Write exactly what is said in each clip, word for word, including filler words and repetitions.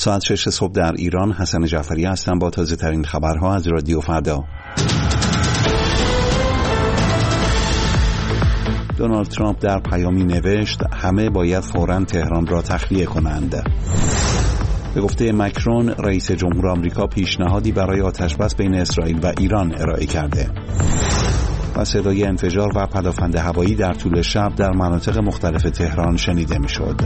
ساعت شش صبح در ایران. حسن جعفری هستم با تازه ترین خبرها از رادیو فردا. دونالد ترامپ در پیامی نوشت همه باید فوراً تهران را تخلیه کنند. به گفته مکرون، رئیس جمهور آمریکا پیشنهادی برای آتشبس بین اسرائیل و ایران ارائه کرده. و صدای انفجار و پدافند هوایی در طول شب در مناطق مختلف تهران شنیده می‌شد.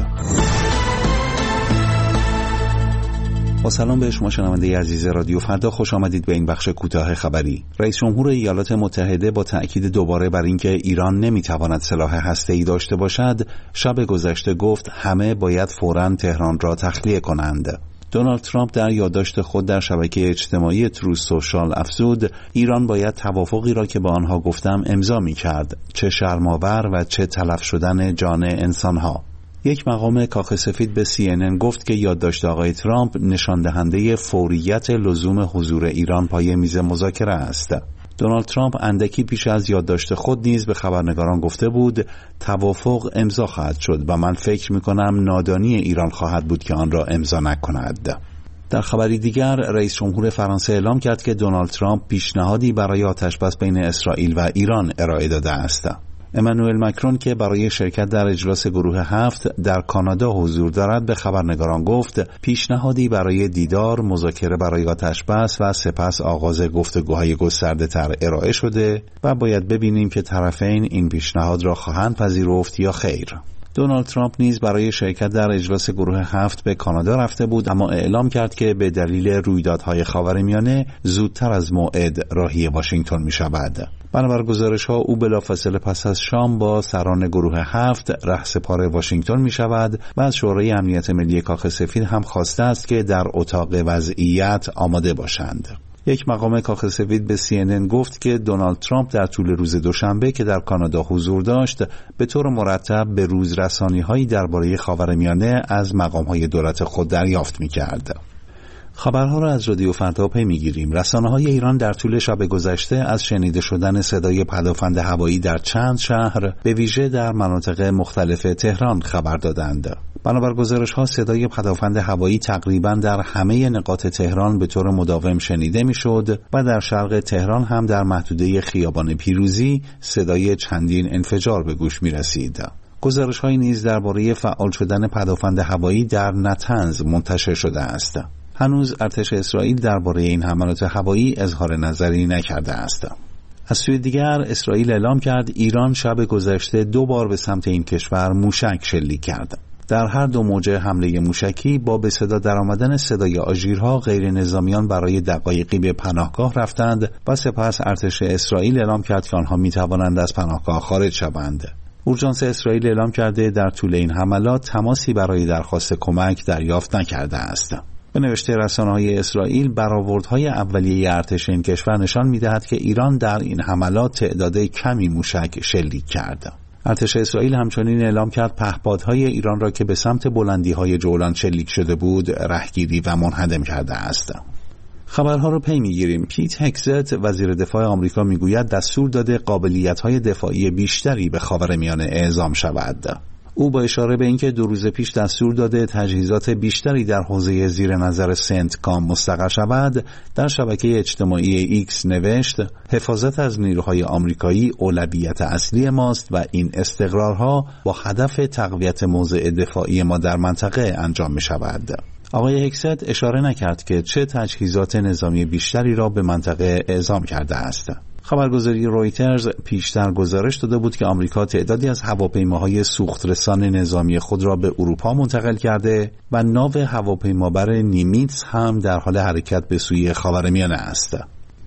با سلام به شما شنونده عزیز رادیو فردا، خوش آمدید به این بخش کوتاه خبری. رئیس جمهور ایالات متحده با تأکید دوباره بر اینکه ایران نمیتواند سلاح هسته‌ای داشته باشد، شب گذشته گفت همه باید فوراً تهران را تخلیه کنند. دونالد ترامپ در یادداشت خود در شبکه اجتماعی تروث سوشال افزود ایران باید توافقی را که با آنها گفتم امضا می‌کرد، چه شرم‌آور و چه تلف شدن جان انسان‌ها. یک مقام کاخ سفید به سی ان ان گفت که یادداشت آقای ترامپ نشان دهنده فوریت لزوم حضور ایران پای میز مذاکره است. دونالد ترامپ اندکی پیش از یادداشت خود نیز به خبرنگاران گفته بود توافق امضا خواهد شد و من فکر می‌کنم نادانی ایران خواهد بود که آن را امضا نکند. در خبری دیگر، رئیس جمهور فرانسه اعلام کرد که دونالد ترامپ پیشنهادی برای آتشبس بین اسرائیل و ایران ارائه داده است. امانوئل مکرون که برای شرکت در اجلاس گروه هفت در کانادا حضور دارد به خبرنگاران گفت پیشنهادی برای دیدار، مذاکره برای آتشبس و سپس آغاز گفتگوهای گسترده تر ارائه شده و باید ببینیم که طرفین این پیشنهاد را خواهند پذیرفت یا خیر. دونالد ترامپ نیز برای شرکت در اجلاس گروه هفت به کانادا رفته بود، اما اعلام کرد که به دلیل رویدادهای خاورمیانه زودتر از موعد راهی واشنگتن می شود. بنابر گزارش‌ها او بلافاصله پس از شام با سران گروه هفت رهسپار واشنگتن می شود و از شورای امنیت ملی کاخ سفید هم خواسته است که در اتاق وضعیت آماده باشند. یک مقام کاخ سفید به سی ان ان گفت که دونالد ترامپ در طول روز دوشنبه که در کانادا حضور داشت به طور مرتب به روز رسانی‌هایی درباره خاورمیانه از مقام‌های دولت خود دریافت می‌کرد. خبرها را از رادیو فردا پی می‌گیریم. رسانه‌های ایران در طول شب گذشته از شنیده شدن صدای پدافند هوایی در چند شهر به ویژه در مناطق مختلف تهران خبر دادند. بنابر گزارش‌ها صدای پدافند هوایی تقریباً در همه نقاط تهران به طور مداوم شنیده می‌شد و در شرق تهران هم در محدوده خیابان پیروزی صدای چندین انفجار به گوش می‌رسید. گزارش‌هایی نیز درباره فعال شدن پدافند هوایی در نطنز منتشر شده است. هنوز ارتش اسرائیل درباره این حملات هوایی اظهار نظری نکرده است. از سوی دیگر اسرائیل اعلام کرد ایران شب گذشته دو بار به سمت این کشور موشک شلیک کرد. در هر دو موجه حمله موشکی با به صدا درآمدن صدای آژیرها غیر نظامیان برای دقایقی به پناهگاه رفتند و سپس ارتش اسرائیل اعلام کرد که آنها می توانند از پناهگاه خارج شوند. اورژانس اسرائیل اعلام کرده در طول این حملات تماسی برای درخواست کمک دریافت نکرده است. به نوشته رسانه‌های اسرائیل، برآوردهای اولیه ارتش این کشور نشان می‌دهد که ایران در این حملات تعداد کمی موشک شلیک کرد. ارتش اسرائیل همچنین اعلام کرد پهپادهای ایران را که به سمت بلندی‌های جولان شلیک شده بود، رهگیری و منهدم کرده است. خبرها رو پی می‌گیریم. پیت هگزت وزیر دفاع آمریکا می‌گوید دستور داده قابلیت‌های دفاعی بیشتری به خاورمیانه اعزام شود. او با اشاره به اینکه دو روز پیش دستور داده تجهیزات بیشتری در حوزه زیر نظر سنتکام مستقر شود، در شبکه اجتماعی ایکس نوشت حفاظت از نیروهای آمریکایی اولویت اصلی ماست و این استقرارها با هدف تقویت موضع دفاعی ما در منطقه انجام می شود. آقای هگزت اشاره نکرد که چه تجهیزات نظامی بیشتری را به منطقه اعزام کرده است. خبرگزاری رویترز پیشتر گزارش داده بود که آمریکا تعدادی از هواپیماهای سوخترسان نظامی خود را به اروپا منتقل کرده و ناو هواپیمابر نیمیتس هم در حال حرکت به سوی خاورمیانه است.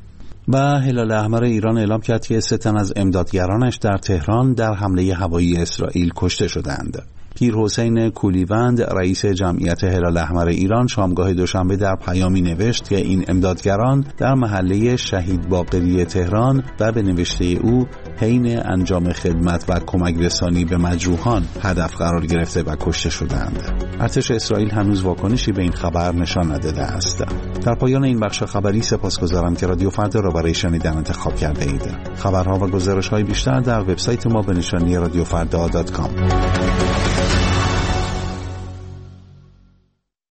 و هلال احمر ایران اعلام کرد که سه تن از امدادگرانش در تهران در حمله هوایی اسرائیل کشته شدند. پیر حسین کولیوند رئیس جمعیت هلال احمر ایران شامگاه دوشنبه در پیامی نوشت که این امدادگران در محله شهید باقری تهران و به نوشته او حین انجام خدمت و کمک رسانی به مجروحان هدف قرار گرفته و کشته شدند. ارتش اسرائیل هنوز واکنشی به این خبر نشان نداده است. در پایان این بخش خبری سپاسگزارم که رادیو فردا را برای شنیدن انتخاب کرده اید. خبرها و گزارش‌های بیشتر در وبسایت ما به نشانی رادیو فردا دات کام.